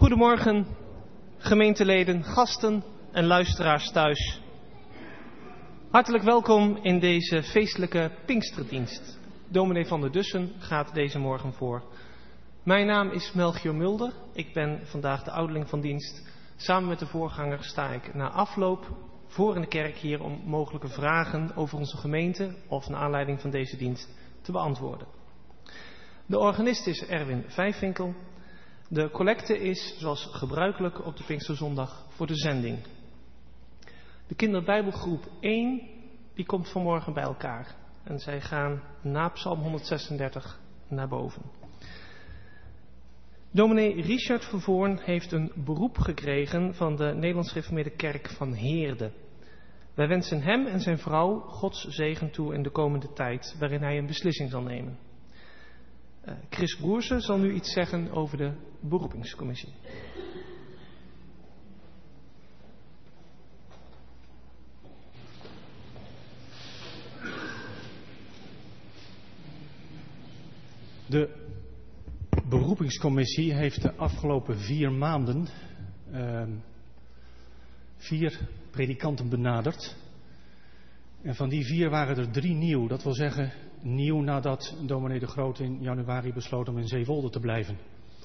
Goedemorgen, gemeenteleden, gasten en luisteraars thuis. Hartelijk welkom in deze feestelijke Pinksterdienst. Dominee van der Dussen gaat deze morgen voor. Mijn naam is Melchior Mulder. Ik ben vandaag de ouderling van dienst. Samen met de voorganger sta ik na afloop voor in de kerk hier om mogelijke vragen over onze gemeente of naar aanleiding van deze dienst te beantwoorden. De organist is Erwin Vijfwinkel. De collecte is, zoals gebruikelijk op de Pinksterzondag, voor de zending. De kinderbijbelgroep 1, die komt vanmorgen bij elkaar. En zij gaan na Psalm 136 naar boven. Dominee Richard Vervoorn heeft een beroep gekregen van de Nederlands Gereformeerde Kerk van Heerde. Wij wensen hem en zijn vrouw Gods zegen toe in de komende tijd, waarin hij een beslissing zal nemen. Chris Broersen zal nu iets zeggen over de beroepingscommissie. De beroepingscommissie heeft de afgelopen 4 maanden 4 predikanten benaderd. En van die 4 waren er 3 nieuw. Dat wil zeggen nieuw nadat dominee De Groot in januari besloot om in Zeewolde te blijven.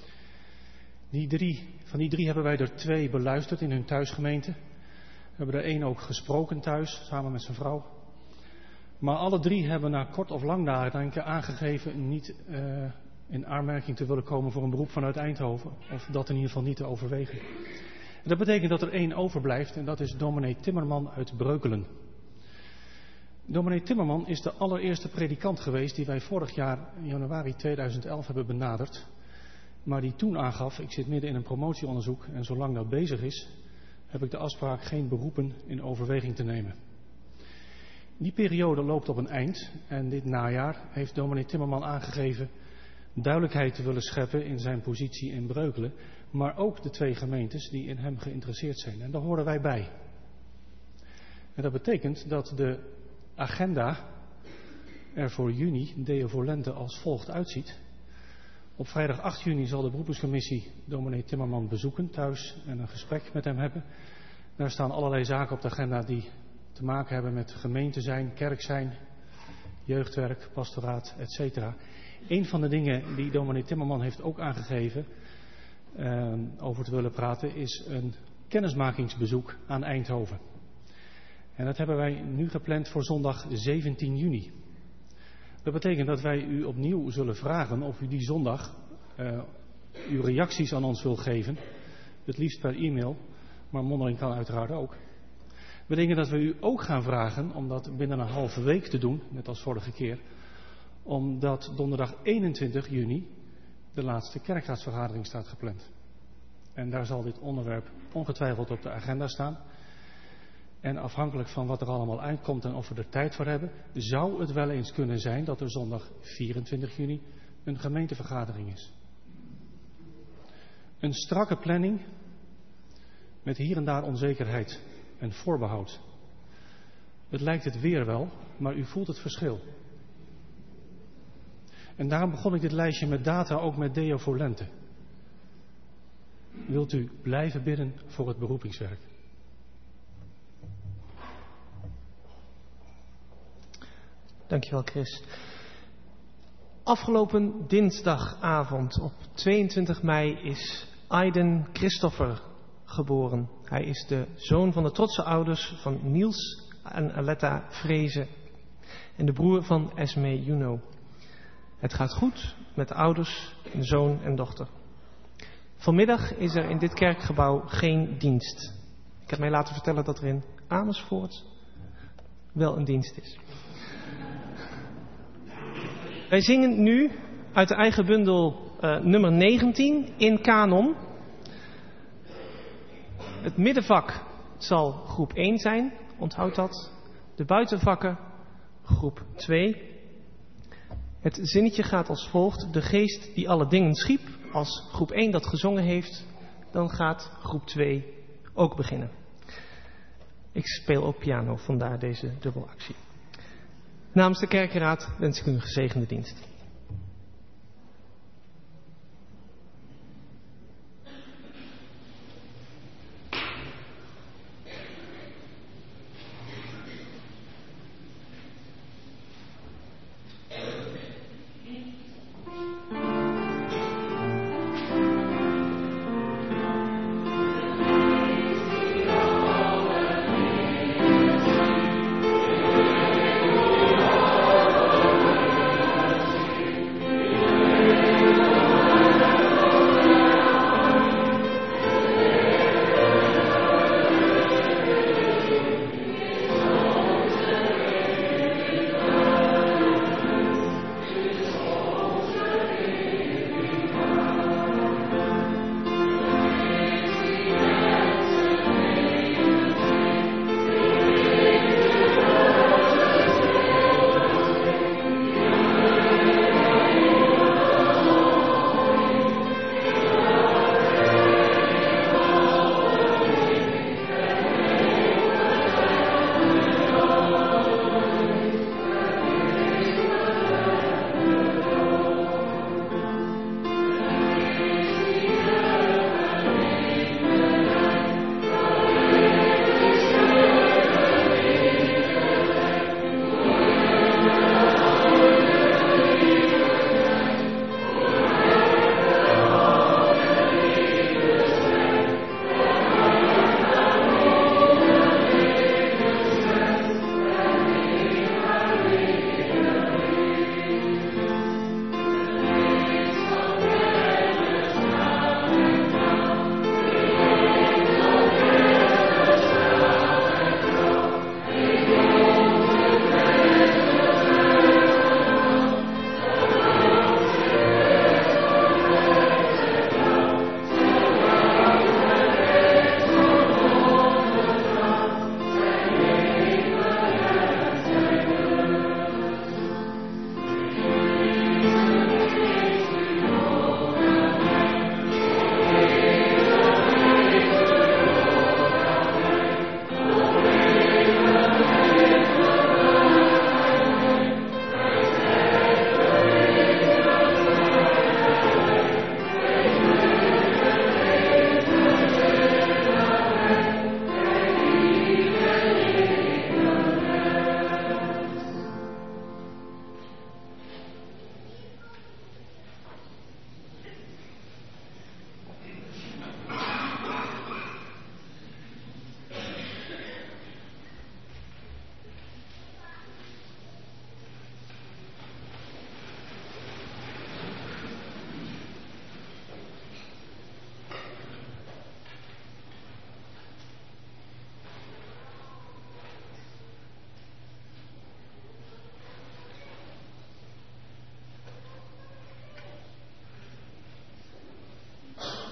Van die 3 hebben wij er 2 beluisterd in hun thuisgemeente. We hebben er 1 ook gesproken thuis, samen met zijn vrouw. Maar alle 3 hebben na kort of lang nadenken aangegeven niet in aanmerking te willen komen voor een beroep vanuit Eindhoven. Of dat in ieder geval niet te overwegen. En dat betekent dat er 1 overblijft en dat is dominee Timmerman uit Breukelen. Dominee Timmerman is de allereerste predikant geweest die wij vorig jaar in januari 2011 hebben benaderd. Maar die toen aangaf, ik zit midden in een promotieonderzoek en zolang dat bezig is, heb ik de afspraak geen beroepen in overweging te nemen. Die periode loopt op een eind en dit najaar heeft dominee Timmerman aangegeven duidelijkheid te willen scheppen in zijn positie in Breukelen, maar ook de 2 gemeentes die in hem geïnteresseerd zijn. En daar horen wij bij. En dat betekent dat de agenda er voor juni, Deo Volente, als volgt uitziet. Op vrijdag 8 juni zal de beroepingscommissie dominee Timmerman bezoeken thuis en een gesprek met hem hebben. Daar staan allerlei zaken op de agenda die te maken hebben met gemeente zijn, kerk zijn, jeugdwerk, pastoraat, etc. Een van de dingen die dominee Timmerman heeft ook aangegeven over te willen praten is een kennismakingsbezoek aan Eindhoven. En dat hebben wij nu gepland voor zondag 17 juni. Dat betekent dat wij u opnieuw zullen vragen of u die zondag uw reacties aan ons wil geven. Het liefst per e-mail, maar mondeling kan uiteraard ook. Dat betekent dat we u ook gaan vragen om dat binnen een halve week te doen, net als vorige keer. Omdat donderdag 21 juni de laatste kerkraadsvergadering staat gepland. En daar zal dit onderwerp ongetwijfeld op de agenda staan. En afhankelijk van wat er allemaal uitkomt en of we er tijd voor hebben, zou het wel eens kunnen zijn dat er zondag 24 juni een gemeentevergadering is. Een strakke planning met hier en daar onzekerheid en voorbehoud. Het lijkt het weer wel, maar u voelt het verschil. En daarom begon ik dit lijstje met data ook met Deo Volente. Wilt u blijven bidden voor het beroepingswerk? Dankjewel, Chris. Afgelopen dinsdagavond op 22 mei is Aiden Christopher geboren. Hij is de zoon van de trotse ouders van Niels en Aletta Vreese en de broer van Esme Juno. Het gaat goed met de ouders, de zoon en dochter. Vanmiddag is er in dit kerkgebouw geen dienst. Ik heb mij laten vertellen dat er in Amersfoort wel een dienst is. Wij zingen nu uit de eigen bundel nummer 19 in kanon. Het middenvak zal groep 1 zijn, onthoud dat. De buitenvakken groep 2. Het zinnetje gaat als volgt. De geest die alle dingen schiep. Als groep 1 dat gezongen heeft, dan gaat groep 2 ook beginnen. Ik speel ook piano, vandaar deze dubbelactie. Namens de kerkenraad wens ik u een gezegende dienst.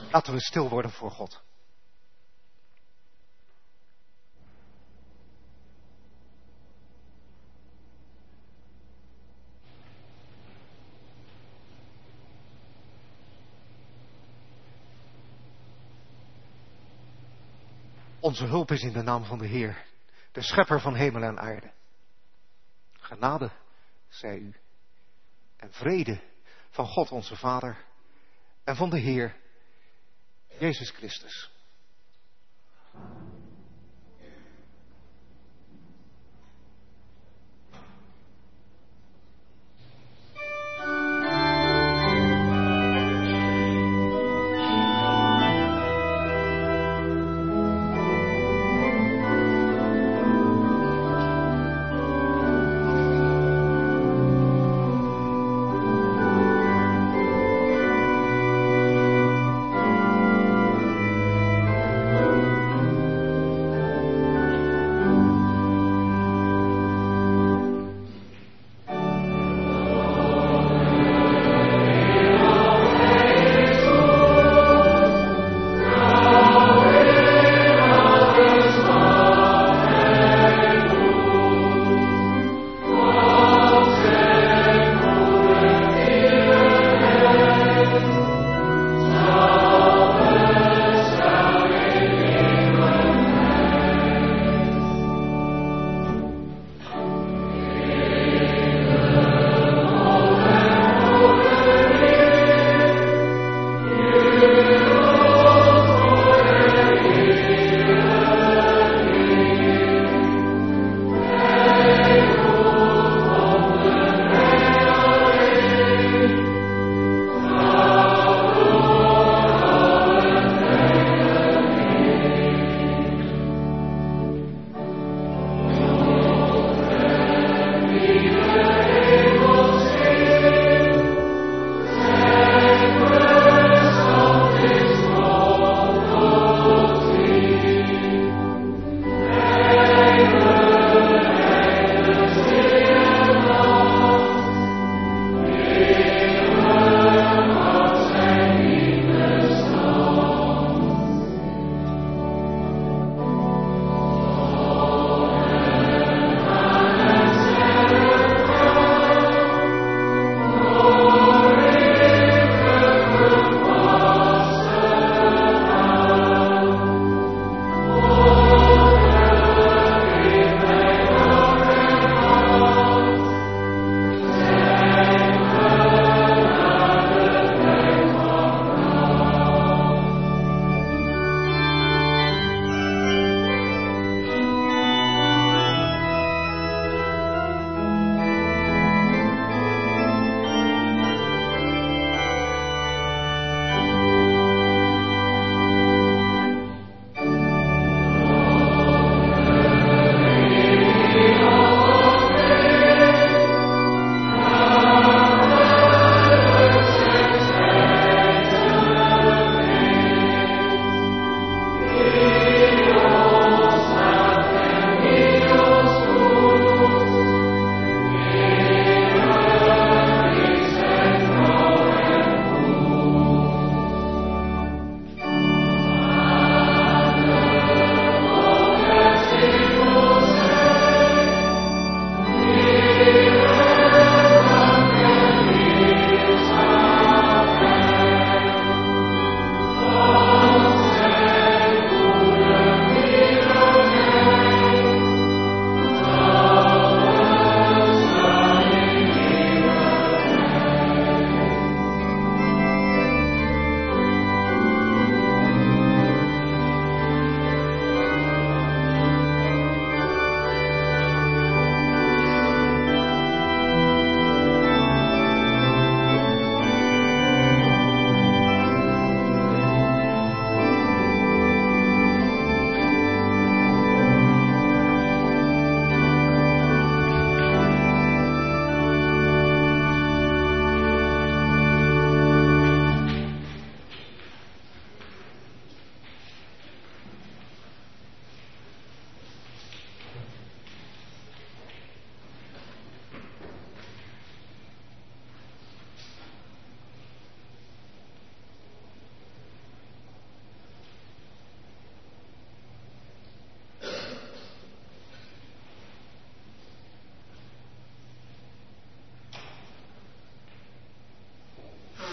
Laten we stil worden voor God. Onze hulp is in de naam van de Heer, de schepper van hemel en aarde. Genade, zij u, en vrede van God onze Vader en van de Heer, Jezus Christus.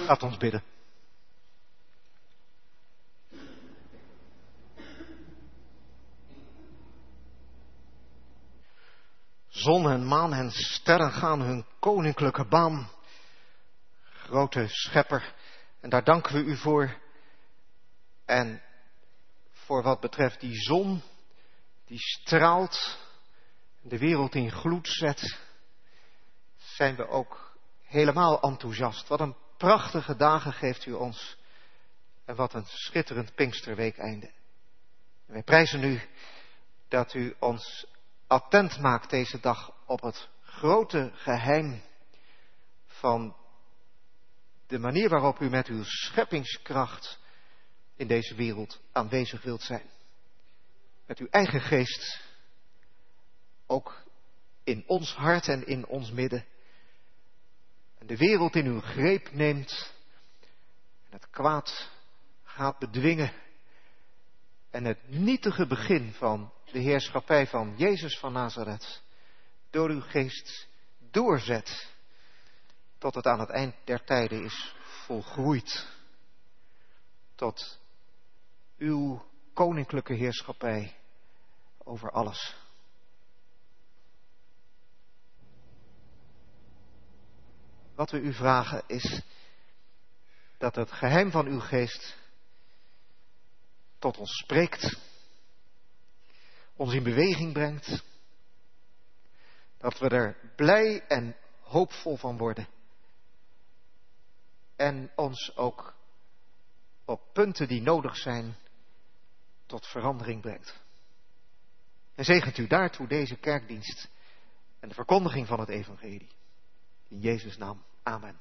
Laat ons bidden. Zon en maan en sterren gaan hun koninklijke baan. Grote schepper, en daar danken we u voor. En voor wat betreft die zon, die straalt, de wereld in gloed zet, zijn we ook helemaal enthousiast. Wat een prachtige dagen geeft u ons. En wat een schitterend Pinksterweekeinde. En wij prijzen u dat u ons attent maakt deze dag op het grote geheim van de manier waarop u met uw scheppingskracht in deze wereld aanwezig wilt zijn. Met uw eigen geest, ook in ons hart en in ons midden. En de wereld in uw greep neemt en het kwaad gaat bedwingen. En het nietige begin van de heerschappij van Jezus van Nazareth door uw geest doorzet, tot het aan het eind der tijden is volgroeid. Tot uw koninklijke heerschappij over alles. Wat we u vragen is dat het geheim van uw geest tot ons spreekt, ons in beweging brengt, dat we er blij en hoopvol van worden en ons ook op punten die nodig zijn tot verandering brengt. En zegent u daartoe deze kerkdienst en de verkondiging van het evangelie. In Jezus' naam. Amen.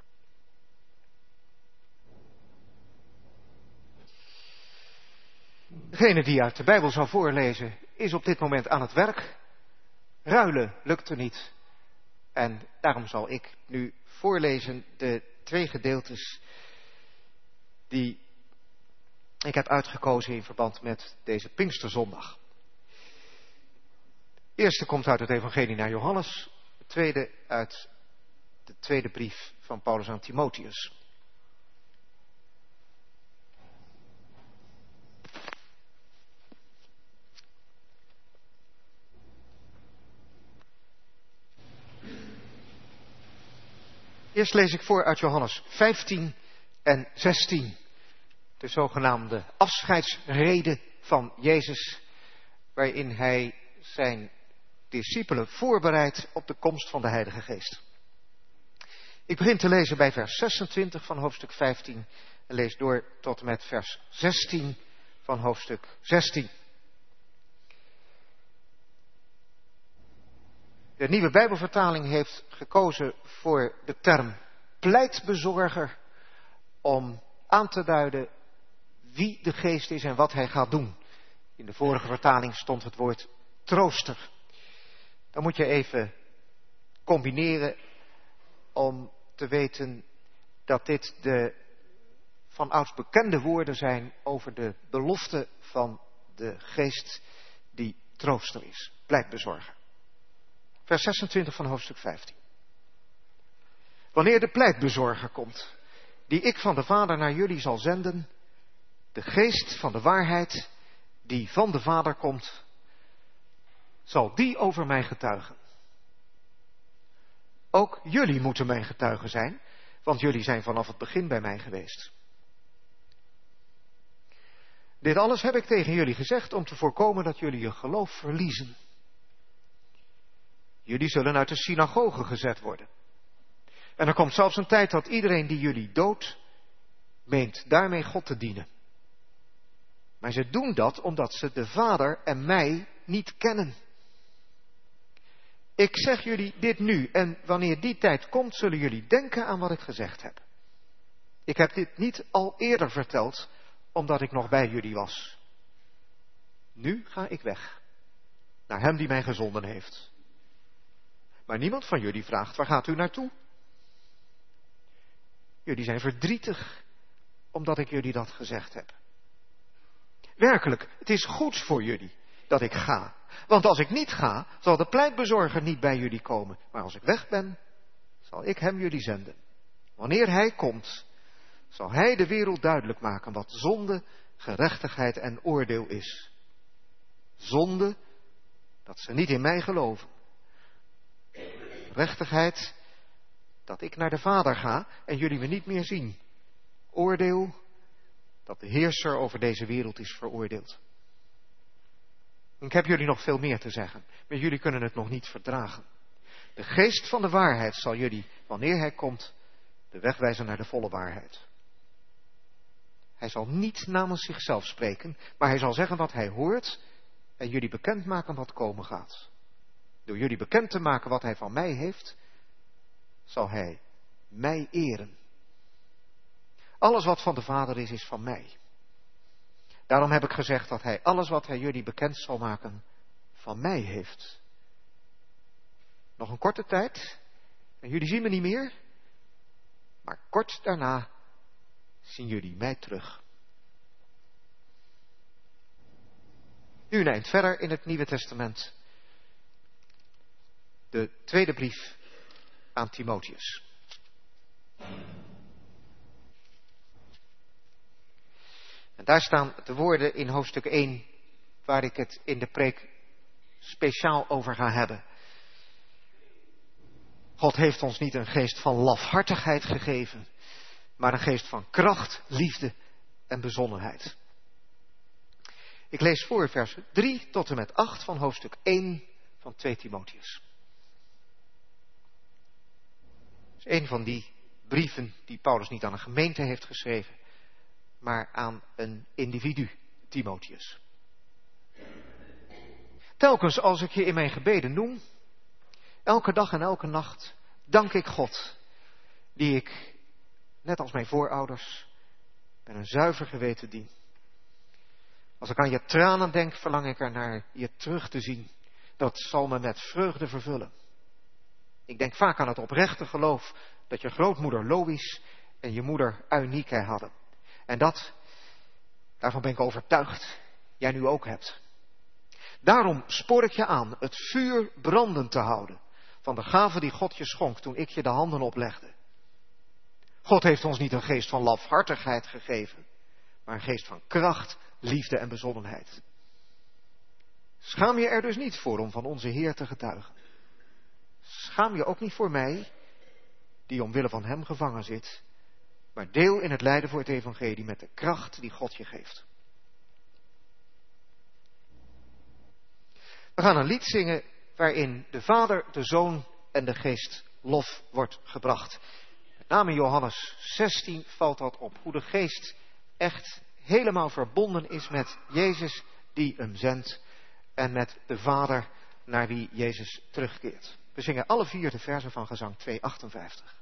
Degene die uit de Bijbel zou voorlezen is op dit moment aan het werk. Ruilen lukte niet. En daarom zal ik nu voorlezen de 2 gedeeltes die ik heb uitgekozen in verband met deze Pinksterzondag. De eerste komt uit het evangelie naar Johannes. De tweede uit de tweede brief van Paulus aan Timotheus. Eerst lees ik voor uit Johannes 15 en 16. De zogenaamde afscheidsrede van Jezus, waarin hij zijn discipelen voorbereidt op de komst van de Heilige Geest. Ik begin te lezen bij vers 26 van hoofdstuk 15 en lees door tot en met vers 16 van hoofdstuk 16. De nieuwe Bijbelvertaling heeft gekozen voor de term pleitbezorger om aan te duiden wie de geest is en wat hij gaat doen. In de vorige vertaling stond het woord trooster. Dan moet je even combineren om te weten dat dit de van ouds bekende woorden zijn over de belofte van de geest die trooster is, pleitbezorger. Vers 26 van hoofdstuk 15. Wanneer de pleitbezorger komt, die ik van de Vader naar jullie zal zenden, de geest van de waarheid die van de Vader komt, zal die over mij getuigen. Ook jullie moeten mijn getuigen zijn, want jullie zijn vanaf het begin bij mij geweest. Dit alles heb ik tegen jullie gezegd om te voorkomen dat jullie je geloof verliezen. Jullie zullen uit de synagoge gezet worden. En er komt zelfs een tijd dat iedereen die jullie doodt, meent daarmee God te dienen. Maar ze doen dat omdat ze de Vader en mij niet kennen. Ik zeg jullie dit nu en wanneer die tijd komt, zullen jullie denken aan wat ik gezegd heb. Ik heb dit niet al eerder verteld, omdat ik nog bij jullie was. Nu ga ik weg, naar hem die mij gezonden heeft. Maar niemand van jullie vraagt, waar gaat u naartoe? Jullie zijn verdrietig, omdat ik jullie dat gezegd heb. Werkelijk, het is goed voor jullie dat ik ga. Want als ik niet ga, zal de pleitbezorger niet bij jullie komen. Maar als ik weg ben, zal ik hem jullie zenden. Wanneer hij komt, zal hij de wereld duidelijk maken wat zonde, gerechtigheid en oordeel is. Zonde, dat ze niet in mij geloven. Gerechtigheid, dat ik naar de Vader ga en jullie me niet meer zien. Oordeel, dat de heerser over deze wereld is veroordeeld. Ik heb jullie nog veel meer te zeggen, maar jullie kunnen het nog niet verdragen. De geest van de waarheid zal jullie, wanneer hij komt, de weg wijzen naar de volle waarheid. Hij zal niet namens zichzelf spreken, maar hij zal zeggen wat hij hoort en jullie bekendmaken wat komen gaat. Door jullie bekend te maken wat hij van mij heeft, zal hij mij eren. Alles wat van de Vader is van mij. Daarom heb ik gezegd dat hij alles wat hij jullie bekend zal maken, van mij heeft. Nog een korte tijd, en jullie zien me niet meer, maar kort daarna zien jullie mij terug. Nu een eind verder in het Nieuwe Testament. De tweede brief aan Timotheus. En daar staan de woorden in hoofdstuk 1, waar ik het in de preek speciaal over ga hebben. God heeft ons niet een geest van lafhartigheid gegeven, maar een geest van kracht, liefde en bezonnenheid. Ik lees voor versen 3 tot en met 8 van hoofdstuk 1 van 2 Timotheus. Het is een van die brieven die Paulus niet aan een gemeente heeft geschreven, maar aan een individu, Timotheus. Telkens als ik je in mijn gebeden noem, elke dag en elke nacht, dank ik God, die ik, net als mijn voorouders, met een zuiver geweten dien. Als ik aan je tranen denk, verlang ik ernaar je terug te zien. Dat zal me met vreugde vervullen. Ik denk vaak aan het oprechte geloof dat je grootmoeder Lois en je moeder Eunike hadden. En daarvan ben ik overtuigd, jij nu ook hebt. Daarom spoor ik je aan het vuur brandend te houden van de gave die God je schonk toen ik je de handen oplegde. God heeft ons niet een geest van lafhartigheid gegeven, maar een geest van kracht, liefde en bezonnenheid. Schaam je er dus niet voor om van onze Heer te getuigen. Schaam je ook niet voor mij, die omwille van hem gevangen zit, maar deel in het lijden voor het evangelie met de kracht die God je geeft. We gaan een lied zingen waarin de Vader, de Zoon en de Geest lof wordt gebracht. Met name in Johannes 16 valt dat op, hoe de Geest echt helemaal verbonden is met Jezus die hem zendt en met de Vader naar wie Jezus terugkeert. We zingen alle 4 de verzen van gezang 258.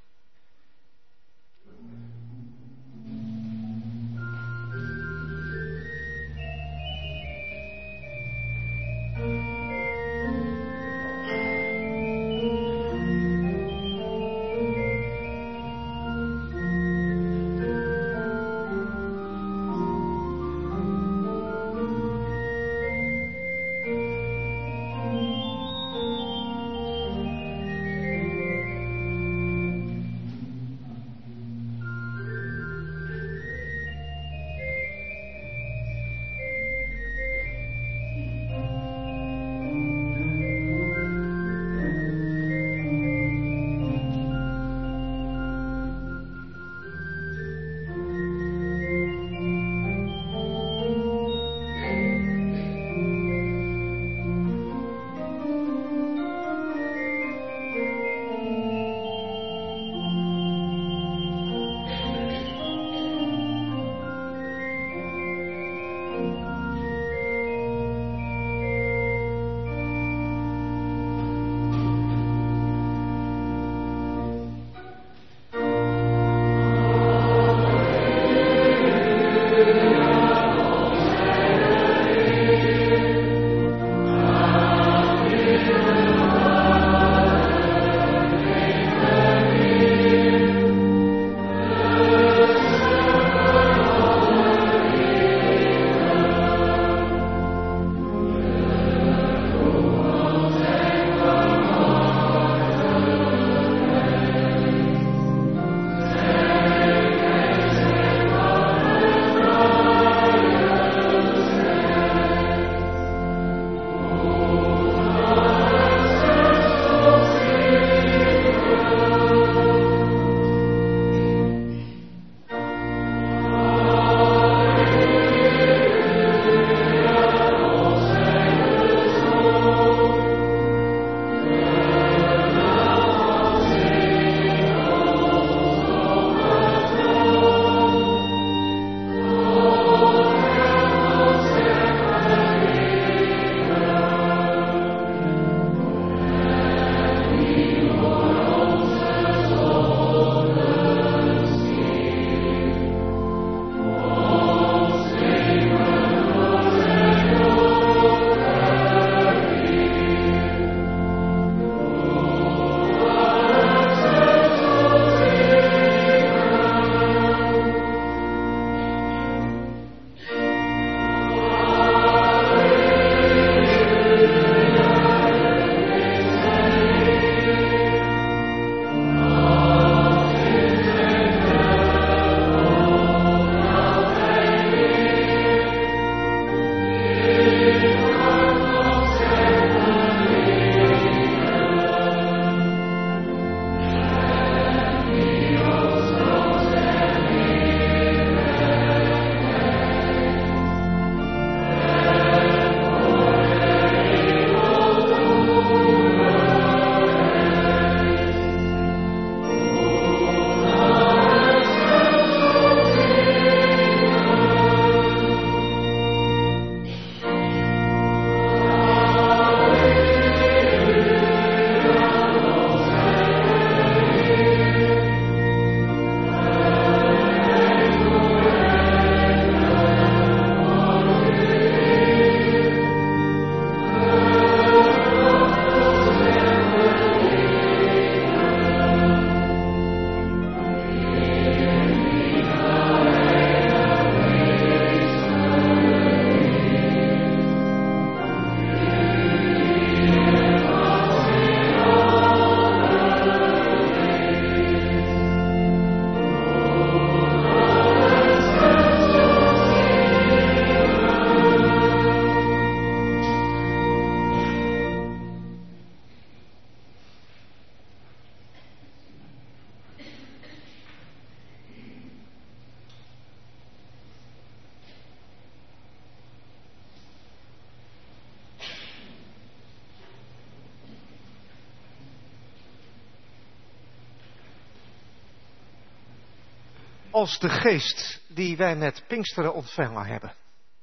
als de geest die wij met Pinksteren ontvangen hebben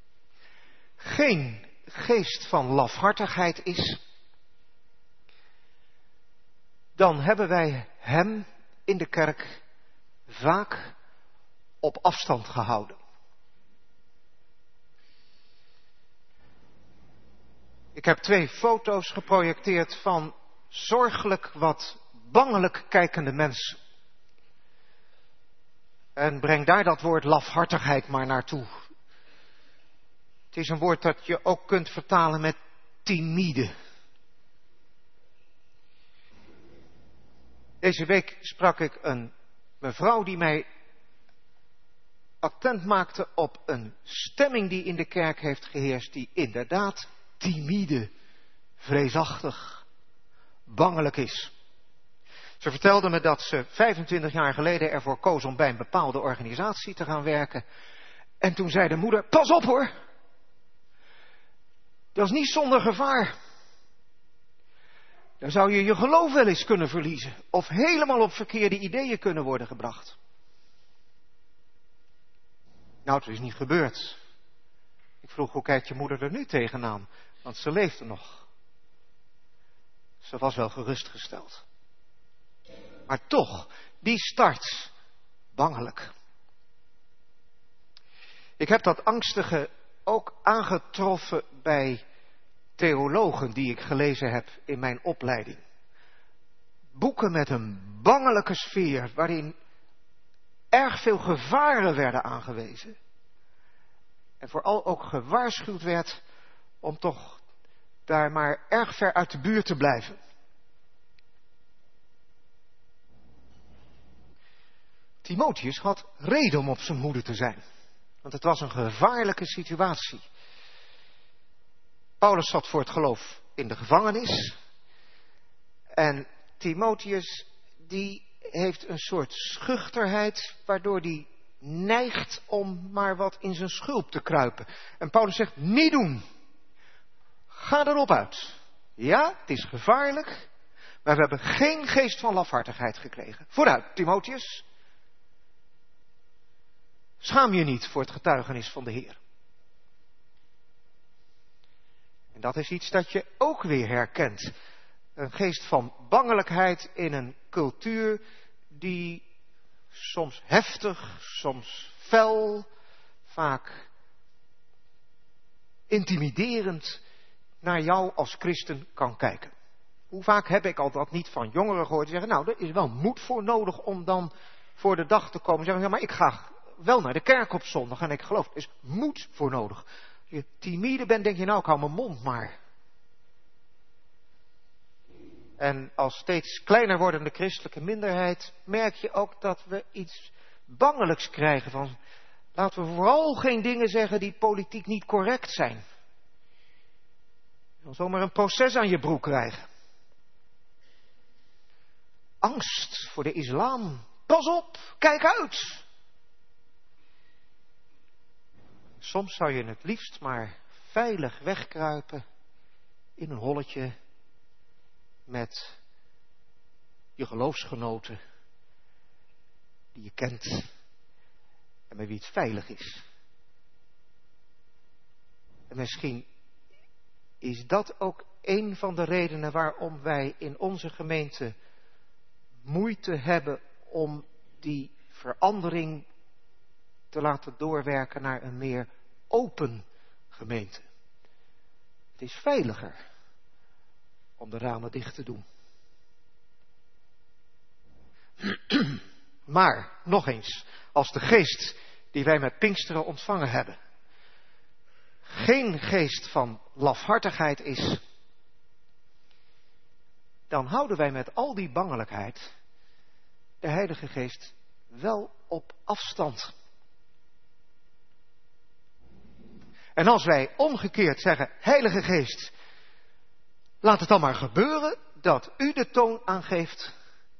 geen geest van lafhartigheid is, dan hebben wij hem in de kerk vaak op afstand gehouden. Ik heb 2 foto's geprojecteerd van zorgelijk wat bangelijk kijkende mensen. En breng daar dat woord lafhartigheid maar naartoe. Het is een woord dat je ook kunt vertalen met timide. Deze week sprak ik een mevrouw die mij attent maakte op een stemming die in de kerk heeft geheerst, die inderdaad timide, vreesachtig, bangelijk is. Ze vertelde me dat ze 25 jaar geleden ervoor koos om bij een bepaalde organisatie te gaan werken. En toen zei de moeder, pas op hoor. Dat is niet zonder gevaar. Dan zou je je geloof wel eens kunnen verliezen. Of helemaal op verkeerde ideeën kunnen worden gebracht. Nou, het is niet gebeurd. Ik vroeg, hoe kijkt je moeder er nu tegenaan? Want ze leefde nog. Ze was wel gerustgesteld. Maar toch, die start, bangelijk. Ik heb dat angstige ook aangetroffen bij theologen die ik gelezen heb in mijn opleiding. Boeken met een bangelijke sfeer, waarin erg veel gevaren werden aangewezen. En vooral ook gewaarschuwd werd om toch daar maar erg ver uit de buurt te blijven. Timotheus had reden om op zijn hoede te zijn. Want het was een gevaarlijke situatie. Paulus zat voor het geloof in de gevangenis. En Timotheus, die heeft een soort schuchterheid, waardoor die neigt om maar wat in zijn schulp te kruipen. En Paulus zegt, niet doen. Ga erop uit. Ja, het is gevaarlijk, maar we hebben geen geest van lafhartigheid gekregen. Vooruit, Timotheus. Schaam je niet voor het getuigenis van de Heer. En dat is iets dat je ook weer herkent. Een geest van bangelijkheid in een cultuur die soms heftig, soms fel, vaak intimiderend naar jou als christen kan kijken. Hoe vaak heb ik al dat niet van jongeren gehoord die zeggen, nou, er is wel moed voor nodig om dan voor de dag te komen. Zeggen, ja, maar ik ga wel naar de kerk op zondag en ik geloof, er is moed voor nodig. Als je timide bent, denk je, nou, ik hou mijn mond maar. En als steeds kleiner wordende christelijke minderheid merk je ook dat we iets bangelijks krijgen van, laten we vooral geen dingen zeggen die politiek niet correct zijn. Je wil zomaar een proces aan je broek krijgen. Angst voor de islam. Pas op, kijk uit. Soms zou je het liefst maar veilig wegkruipen in een holletje met je geloofsgenoten die je kent en met wie het veilig is. En misschien is dat ook een van de redenen waarom wij in onze gemeente moeite hebben om die verandering te laten doorwerken naar een meer open gemeente. Het is veiliger om de ramen dicht te doen. Maar, nog eens, als de geest die wij met Pinksteren ontvangen hebben geen geest van lafhartigheid is, dan houden wij met al die bangelijkheid de Heilige Geest wel op afstand. En als wij omgekeerd zeggen, Heilige Geest, laat het dan maar gebeuren dat u de toon aangeeft,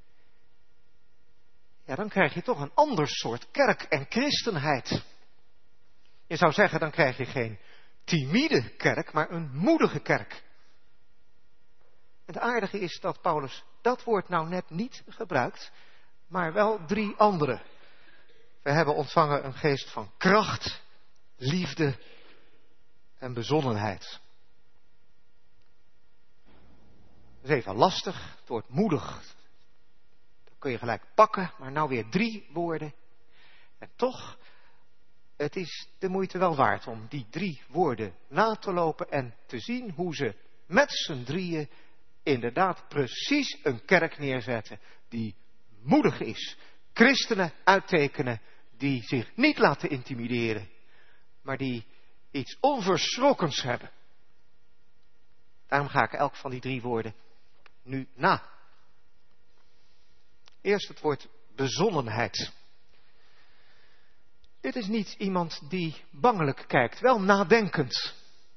ja, dan krijg je toch een ander soort kerk en christenheid. Je zou zeggen, dan krijg je geen timide kerk, maar een moedige kerk. Het aardige is dat Paulus dat woord nou net niet gebruikt, maar wel 3 andere. We hebben ontvangen een geest van kracht, liefde en bezonnenheid. Dat is even lastig, het woord moedig. Dat kun je gelijk pakken, maar nou weer 3 woorden. En toch, het is de moeite wel waard om die 3 woorden na te lopen en te zien hoe ze met z'n drieën inderdaad precies een kerk neerzetten die moedig is. Christenen uittekenen die zich niet laten intimideren, maar die iets onverschrokkens hebben. Daarom ga ik elk van die 3 woorden nu na. Eerst het woord bezonnenheid. Dit is niet iemand die bangelijk kijkt, wel nadenkend.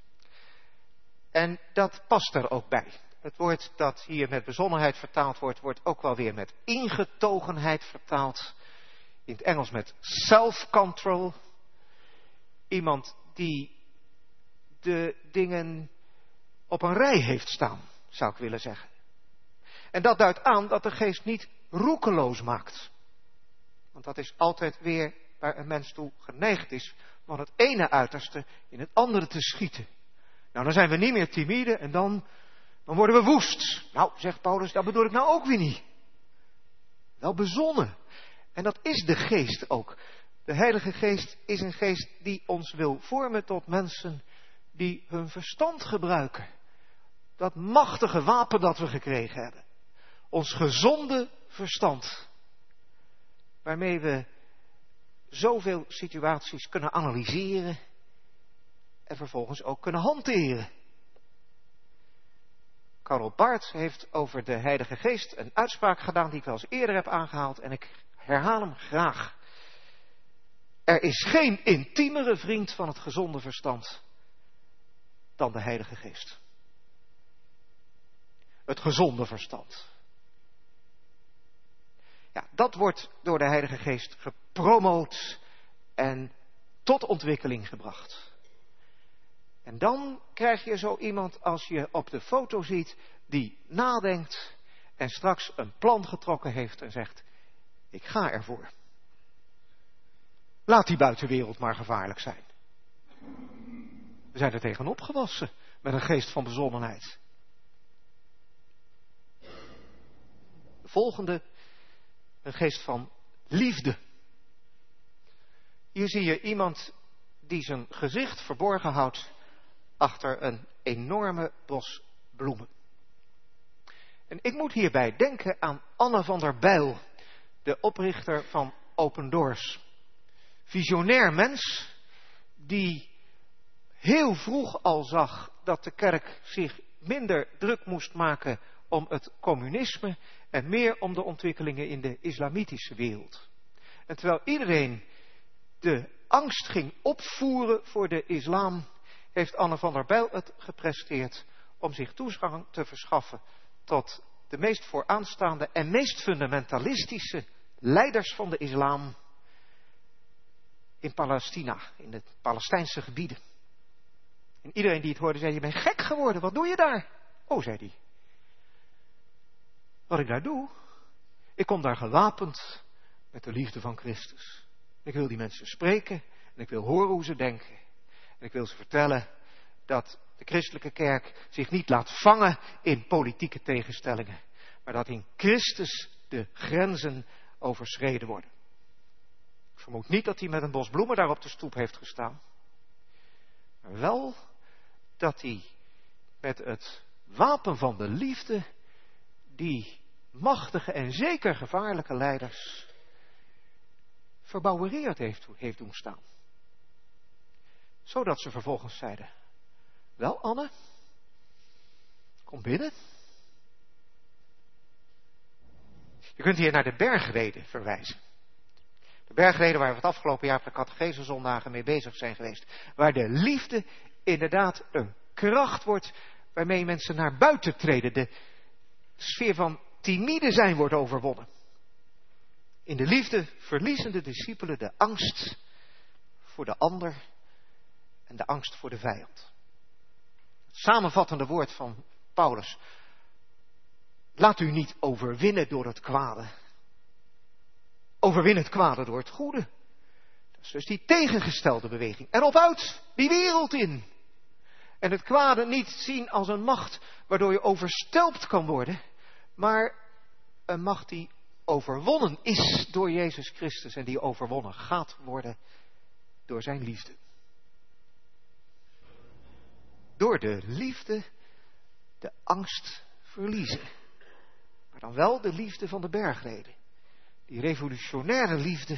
En dat past er ook bij. Het woord dat hier met bezonnenheid vertaald wordt, wordt ook wel weer met ingetogenheid vertaald. In het Engels met self-control. Iemand die de dingen op een rij heeft staan, zou ik willen zeggen. En dat duidt aan dat de geest niet roekeloos maakt. Want dat is altijd weer waar een mens toe geneigd is van het ene uiterste in het andere te schieten. Nou, dan zijn we niet meer timide en dan worden we woest. Nou, zegt Paulus, dat bedoel ik nou ook weer niet. Wel bezonnen. En dat is de geest ook. De Heilige Geest is een geest die ons wil vormen tot mensen die hun verstand gebruiken. Dat machtige wapen dat we gekregen hebben. Ons gezonde verstand. Waarmee we zoveel situaties kunnen analyseren en vervolgens ook kunnen hanteren. Karl Barth heeft over de Heilige Geest een uitspraak gedaan die ik wel eens eerder heb aangehaald en ik herhaal hem graag. Er is geen intiemere vriend van het gezonde verstand dan de Heilige Geest. Het gezonde verstand. Ja, dat wordt door de Heilige Geest gepromoot en tot ontwikkeling gebracht. En dan krijg je zo iemand als je op de foto ziet die nadenkt en straks een plan getrokken heeft en zegt, ik ga ervoor. Laat die buitenwereld maar gevaarlijk zijn. We zijn er tegen opgewassen met een geest van bezonnenheid. De volgende, een geest van liefde. Hier zie je iemand die zijn gezicht verborgen houdt achter een enorme bos bloemen. En ik moet hierbij denken aan Anne van der Bijl, de oprichter van Open Doors. Visionair mens die heel vroeg al zag dat de kerk zich minder druk moest maken om het communisme en meer om de ontwikkelingen in de islamitische wereld. En terwijl iedereen de angst ging opvoeren voor de islam, heeft Anne van der Bijl het gepresteerd om zich toegang te verschaffen tot de meest vooraanstaande en meest fundamentalistische leiders van de islam in Palestina, in de Palestijnse gebieden. En iedereen die het hoorde zei, je bent gek geworden, wat doe je daar? Oh, zei hij. Wat ik daar doe? Ik kom daar gewapend met de liefde van Christus. Ik wil die mensen spreken en ik wil horen hoe ze denken. En ik wil ze vertellen dat de christelijke kerk zich niet laat vangen in politieke tegenstellingen. Maar dat in Christus de grenzen overschreden worden. Ik vermoed niet dat hij met een bos bloemen daar op de stoep heeft gestaan. Maar wel dat hij met het wapen van de liefde die machtige en zeker gevaarlijke leiders verbouwereerd heeft doen staan. Zodat ze vervolgens zeiden, wel Anne, kom binnen. Je kunt hier naar de bergreden verwijzen. De bergreden waar we het afgelopen jaar op de catechesezondagen mee bezig zijn geweest. Waar de liefde inderdaad een kracht wordt waarmee mensen naar buiten treden. De sfeer van timide zijn wordt overwonnen. In de liefde verliezen de discipelen de angst voor de ander en de angst voor de vijand. Het samenvattende woord van Paulus. Laat u niet overwinnen door het kwade. Overwin het kwade door het goede. Dat is dus die tegengestelde beweging. Erop uit, die wereld in. En het kwade niet zien als een macht waardoor je overstelpt kan worden, maar een macht die overwonnen is door Jezus Christus en die overwonnen gaat worden door zijn liefde. Door de liefde de angst verliezen. Maar dan wel de liefde van de bergreden. Die revolutionaire liefde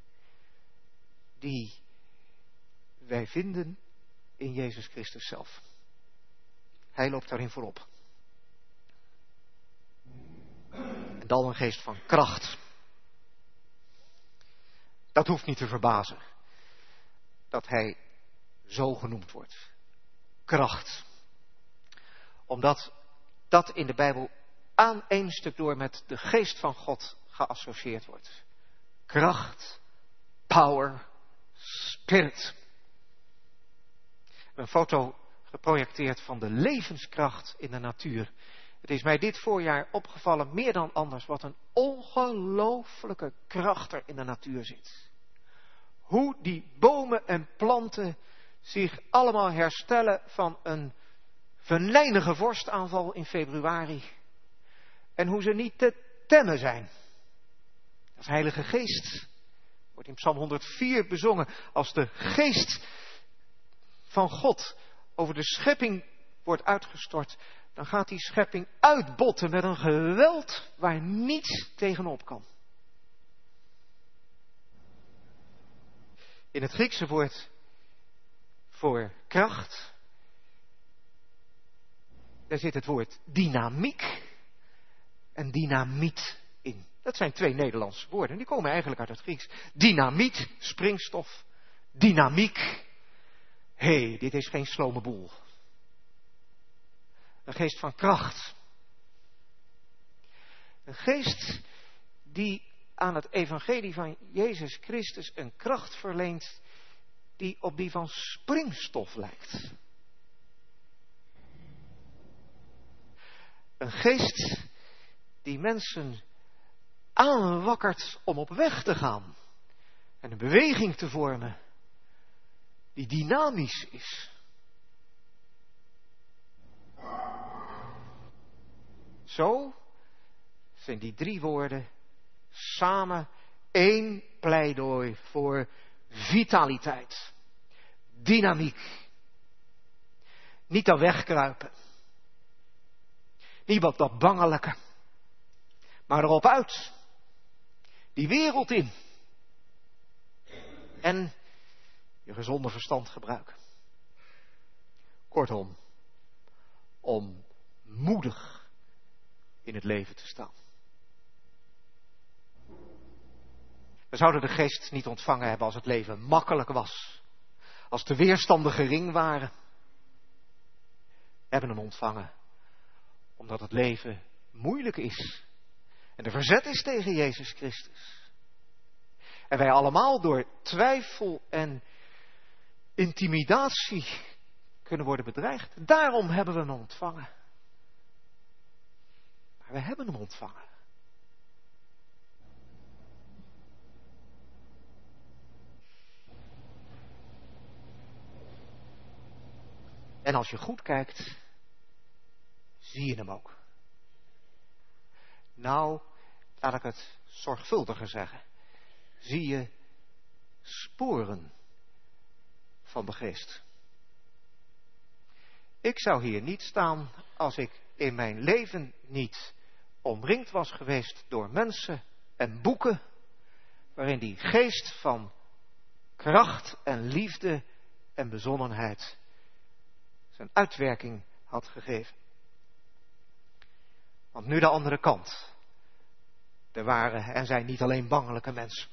die wij vinden in Jezus Christus zelf. Hij loopt daarin voorop. En dan een geest van kracht. Dat hoeft niet te verbazen. Dat hij zo genoemd wordt. Kracht. Omdat dat in de Bijbel aan één stuk door met de geest van God geassocieerd wordt. Kracht, power, spirit. Een foto geprojecteerd van de levenskracht in de natuur. Het is mij dit voorjaar opgevallen, meer dan anders, wat een ongelooflijke kracht er in de natuur zit. Hoe die bomen en planten zich allemaal herstellen van een venijnige vorstaanval in februari. En hoe ze niet te temmen zijn. Dat is Heilige Geest. Wordt in Psalm 104 bezongen. Als de geest van God over de schepping wordt uitgestort, dan gaat die schepping uitbotten met een geweld waar niets tegenop kan. In het Griekse woord voor kracht, daar zit het woord dynamiek en dynamiet in. Dat zijn twee Nederlandse woorden. Die komen eigenlijk uit het Grieks. Dynamiet, springstof. Dynamiek. Hé, dit is geen slome boel. Een geest van kracht. Een geest die aan het evangelie van Jezus Christus een kracht verleent die op die van springstof lijkt. Een geest die mensen aanwakkert om op weg te gaan en een beweging te vormen die dynamisch is. Zo zijn die drie woorden samen één pleidooi voor vitaliteit, dynamiek. Niet dat wegkruipen, niet wat dat bangelijke, maar erop uit, die wereld in en je gezonde verstand gebruiken. Kortom, om moedig in het leven te staan. We zouden de geest niet ontvangen hebben als het leven makkelijk was. Als de weerstanden gering waren. We hebben hem ontvangen omdat het leven moeilijk is. En er verzet is tegen Jezus Christus. En wij allemaal door twijfel en intimidatie kunnen worden bedreigd. Daarom hebben we hem ontvangen. Maar we hebben hem ontvangen. En als je goed kijkt, zie je hem ook. Nou, laat ik het zorgvuldiger zeggen. Zie je sporen van de geest. Ik zou hier niet staan als ik in mijn leven niet omringd was geweest door mensen en boeken waarin die geest van kracht en liefde en bezonnenheid zijn uitwerking had gegeven. Want nu de andere kant. Er waren en zijn niet alleen bangelijke mensen.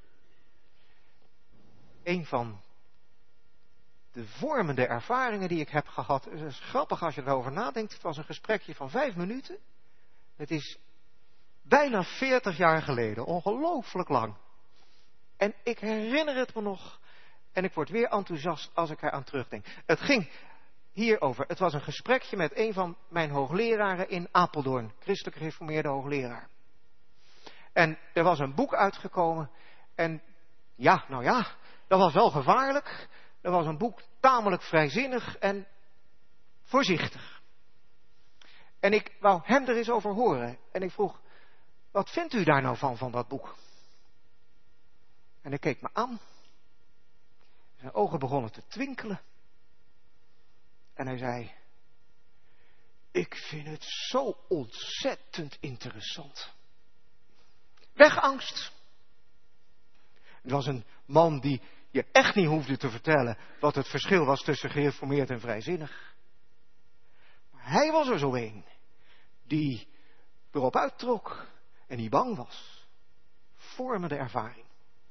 Een van de vormende ervaringen die ik heb gehad, het is grappig als je erover nadenkt, het was een gesprekje van 5 minuten. Het is bijna 40 jaar geleden, ongelooflijk lang. En ik herinner het me nog en ik word weer enthousiast als ik eraan terugdenk. Het ging hierover, het was een gesprekje met een van mijn hoogleraren in Apeldoorn, christelijk gereformeerde hoogleraar. En er was een boek uitgekomen en dat Dat was wel gevaarlijk. Dat was een boek tamelijk vrijzinnig en voorzichtig. En ik wou hem er eens over horen. En ik vroeg, wat vindt u daar nou van dat boek? En hij keek me aan. Zijn ogen begonnen te twinkelen. En hij zei, ik vind het zo ontzettend interessant. Weg angst. Het was een man die je echt niet hoefde te vertellen wat het verschil was tussen gereformeerd en vrijzinnig. Maar hij was er zo een die erop uittrok en die bang was. Vormende ervaring.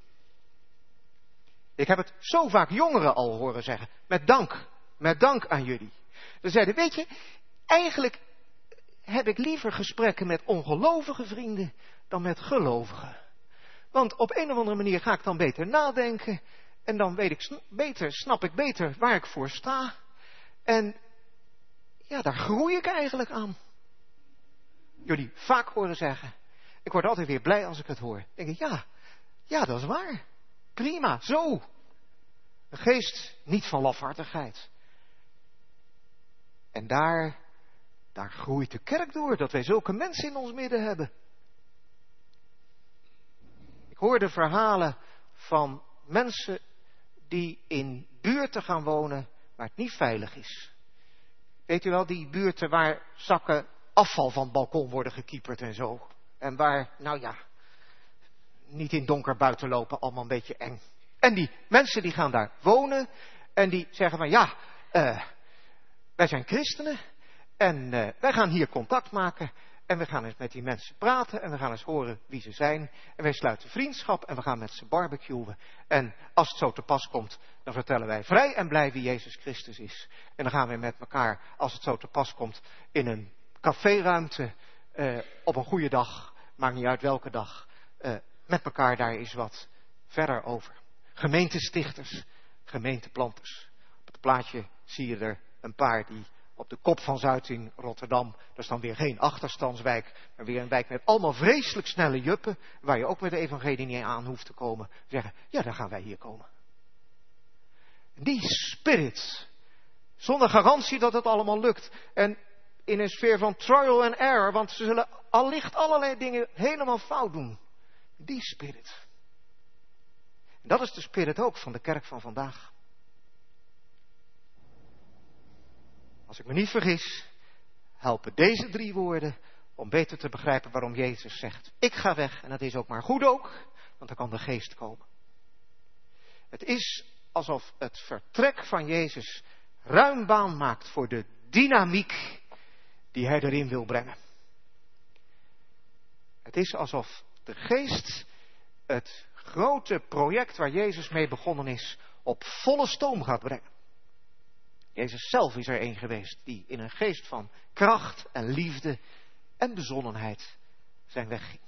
Ik heb het zo vaak jongeren al horen zeggen. Met dank aan jullie. Ze zeiden, weet je, eigenlijk heb ik liever gesprekken met ongelovige vrienden dan met gelovigen. Want op een of andere manier ga ik dan beter nadenken. En dan weet ik snap ik beter waar ik voor sta. En ja, daar groei ik eigenlijk aan. Jullie vaak horen zeggen. Ik word altijd weer blij als ik het hoor. Dan denk ik, ja, dat is waar. Prima, zo. Een geest niet van lafhartigheid. En daar groeit de kerk door, dat wij zulke mensen in ons midden hebben. Ik hoorde verhalen van mensen die in buurten gaan wonen waar het niet veilig is. Weet u wel, die buurten waar zakken afval van het balkon worden gekieperd en zo. En waar, niet in donker buiten lopen, allemaal een beetje eng. En die mensen die gaan daar wonen en die zeggen van wij zijn christenen en wij gaan hier contact maken. En we gaan eens met die mensen praten en we gaan eens horen wie ze zijn. En wij sluiten vriendschap en we gaan met ze barbecuen. En als het zo te pas komt, dan vertellen wij vrij en blij wie Jezus Christus is. En dan gaan we met elkaar, als het zo te pas komt, in een caféruimte op een goede dag, maakt niet uit welke dag, met elkaar daar eens wat verder over. Gemeentestichters, gemeenteplanters. Op het plaatje zie je er een paar die op de kop van Zuid in Rotterdam, dat is dan weer geen achterstandswijk, maar weer een wijk met allemaal vreselijk snelle juppen, waar je ook met de evangelie niet aan hoeft te komen, zeggen, ja, dan gaan wij hier komen. Die spirit, zonder garantie dat het allemaal lukt, en in een sfeer van trial and error, want ze zullen allicht allerlei dingen helemaal fout doen. Die spirit. En dat is de spirit ook van de kerk van vandaag. Als ik me niet vergis, helpen deze 3 woorden om beter te begrijpen waarom Jezus zegt, ik ga weg en dat is ook maar goed ook, want dan kan de geest komen. Het is alsof het vertrek van Jezus ruim baan maakt voor de dynamiek die hij erin wil brengen. Het is alsof de geest het grote project waar Jezus mee begonnen is op volle stoom gaat brengen. Jezus zelf is er een geweest die in een geest van kracht en liefde en bezonnenheid zijn weg ging.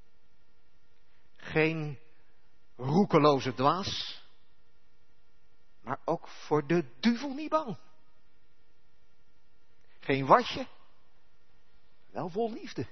Geen roekeloze dwaas, maar ook voor de duivel niet bang. Geen watje, wel vol liefde.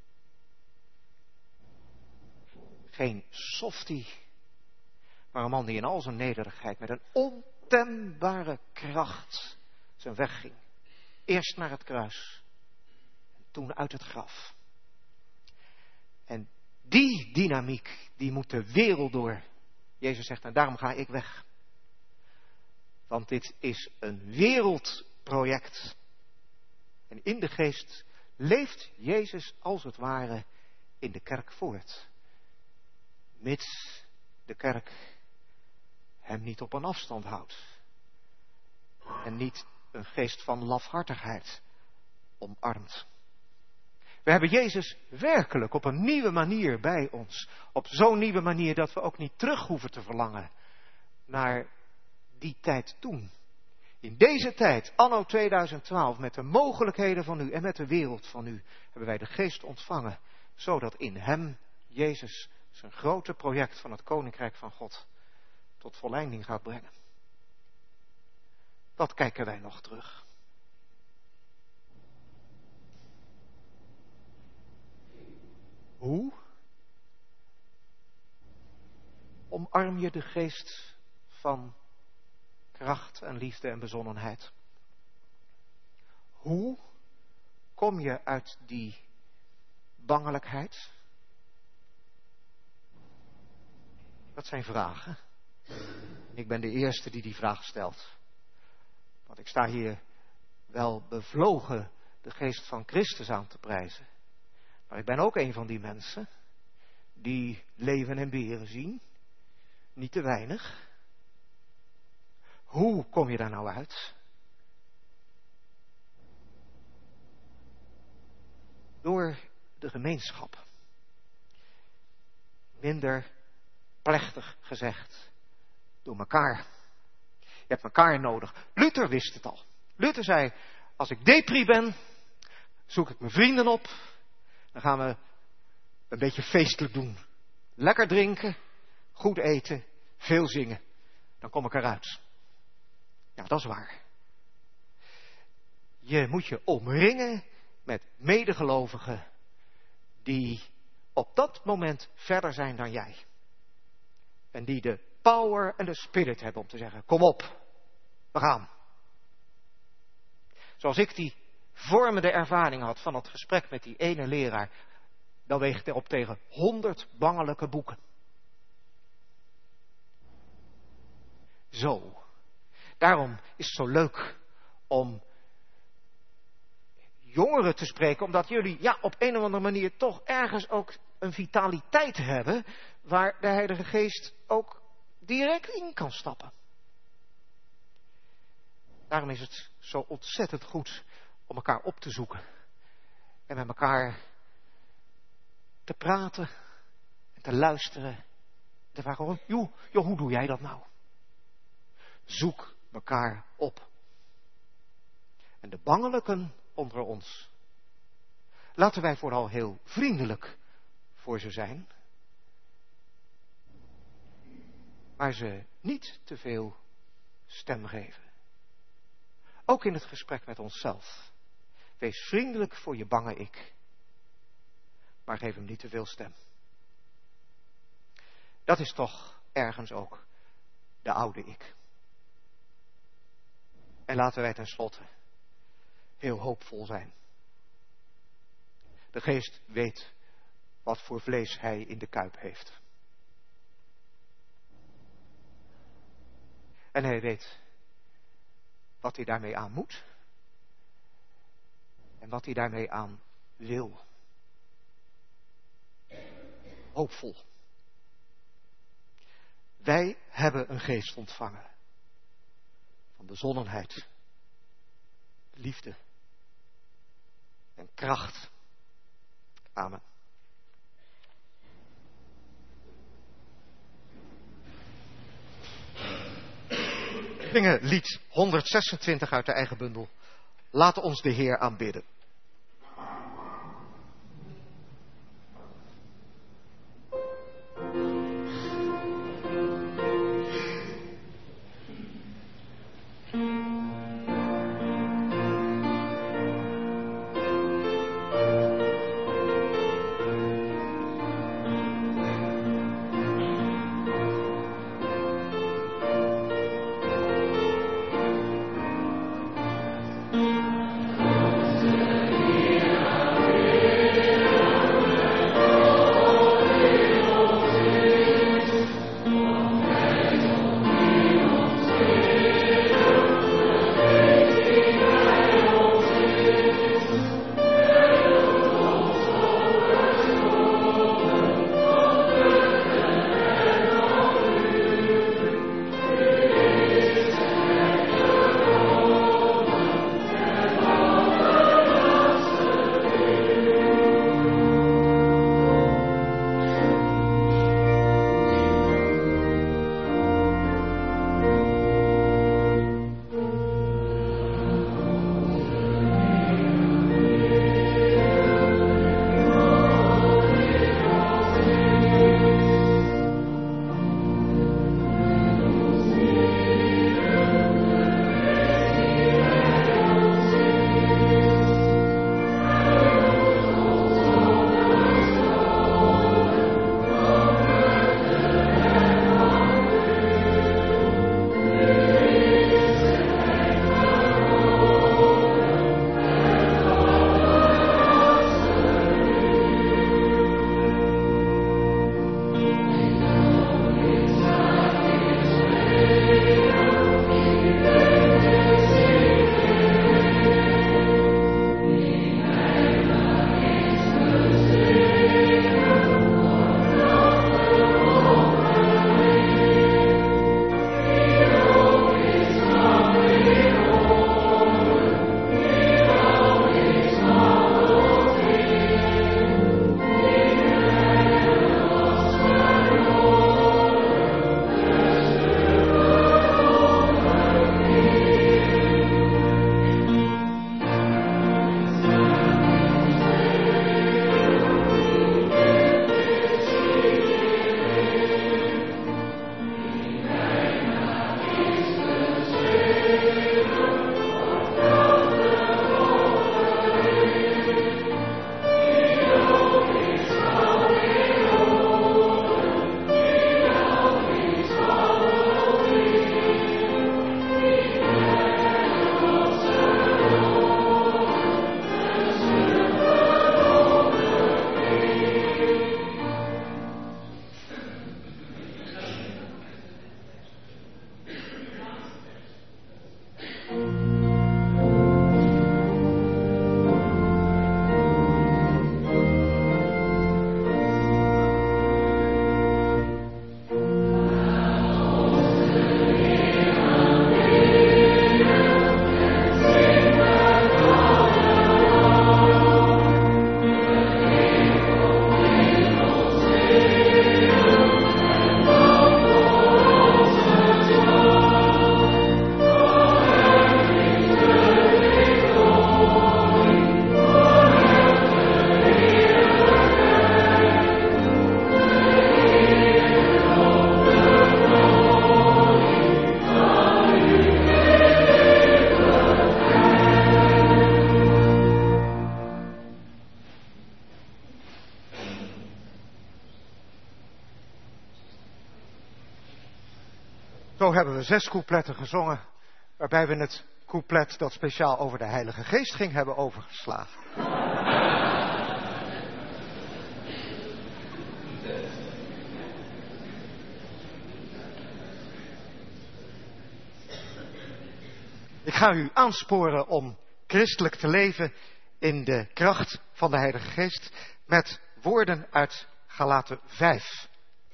Geen softie, maar een man die in al zijn nederigheid met een ontembare kracht zijn weg ging. Eerst naar het kruis, en toen uit het graf. En die dynamiek, die moet de wereld door. Jezus zegt, en daarom ga ik weg. Want dit is een wereldproject. En in de geest leeft Jezus als het ware in de kerk voort. Mits de kerk hem niet op een afstand houdt. En niet een geest van lafhartigheid omarmt. We hebben Jezus werkelijk op een nieuwe manier bij ons. Op zo'n nieuwe manier dat we ook niet terug hoeven te verlangen naar die tijd toen. In deze tijd, anno 2012, met de mogelijkheden van u en met de wereld van u, hebben wij de geest ontvangen. Zodat in hem, Jezus, zijn grote project van het Koninkrijk van God tot volleinding gaat brengen. Dat kijken wij nog terug. Hoe omarm je de geest van kracht en liefde en bezonnenheid. Hoe kom je uit die bangelijkheid? Dat zijn vragen. Ik ben de eerste die die vraag stelt. Want ik sta hier wel bevlogen de geest van Christus aan te prijzen. Maar ik ben ook een van die mensen die leven en beren zien. Niet te weinig. Hoe kom je daar nou uit? Door de gemeenschap. Minder plechtig gezegd. Door elkaar. Je hebt elkaar nodig. Luther wist het al. Luther zei, als ik depri ben, zoek ik mijn vrienden op. Dan gaan we een beetje feestelijk doen. Lekker drinken, goed eten, veel zingen. Dan kom ik eruit. Ja, dat is waar. Je moet je omringen met medegelovigen die op dat moment verder zijn dan jij. En die de power en de spirit hebben om te zeggen, kom op, we gaan. Zoals ik die vormende ervaring had van het gesprek met die ene leraar, dan weegt hij op tegen 100 bangelijke boeken. Zo. Daarom is het zo leuk om jongeren te spreken, omdat jullie op een of andere manier toch ergens ook een vitaliteit hebben, waar de Heilige Geest ook direct in kan stappen. Daarom is het zo ontzettend goed om elkaar op te zoeken en met elkaar te praten en te luisteren. Te vragen, joh, hoe doe jij dat nou? Zoek elkaar op. En de bangelijken onder ons, laten wij vooral heel vriendelijk voor ze zijn, maar ze niet te veel stem geven. Ook in het gesprek met onszelf. Wees vriendelijk voor je bange ik, maar geef hem niet te veel stem. Dat is toch ergens ook de oude ik. En laten wij tenslotte heel hoopvol zijn. De geest weet wat voor vlees hij in de kuip heeft. En hij weet wat hij daarmee aan moet. En wat hij daarmee aan wil. Hoopvol. Wij hebben een geest ontvangen. Van bezonnenheid. Liefde. En kracht. Amen. We zingen lied 126 uit de eigen bundel. Laat ons de Heer aanbidden. Zo hebben we 6 coupletten gezongen, waarbij we het couplet dat speciaal over de Heilige Geest ging hebben overgeslagen. Ik ga u aansporen om christelijk te leven in de kracht van de Heilige Geest met woorden uit Galaten 5.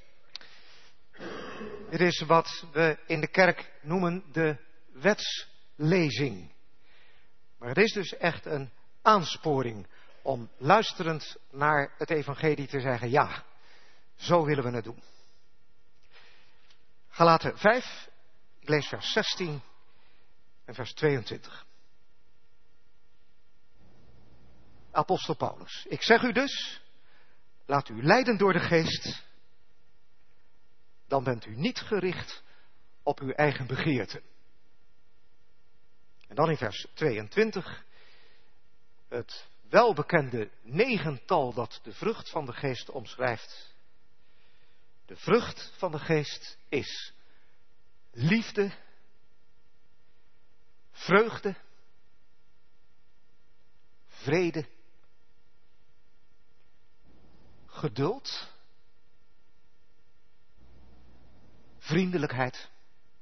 Dit is wat we in de kerk noemen de wetslezing. Maar het is dus echt een aansporing om luisterend naar het evangelie te zeggen, ja, zo willen we het doen. Galaten 5, ik lees vers 16 en vers 22. Apostel Paulus, ik zeg u dus, laat u leiden door de Geest, dan bent u niet gericht op uw eigen begeerte. En dan in vers 22, het welbekende 9-tal dat de vrucht van de Geest omschrijft. De vrucht van de Geest is liefde, vreugde, vrede, geduld, vriendelijkheid,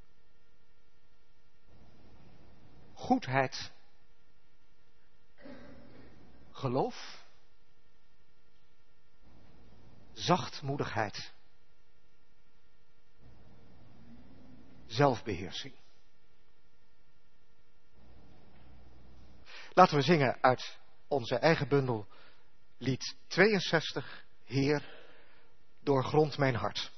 goedheid, geloof, zachtmoedigheid, zelfbeheersing. Laten we zingen uit onze eigen bundel, lied 62, Heer, doorgrond mijn hart.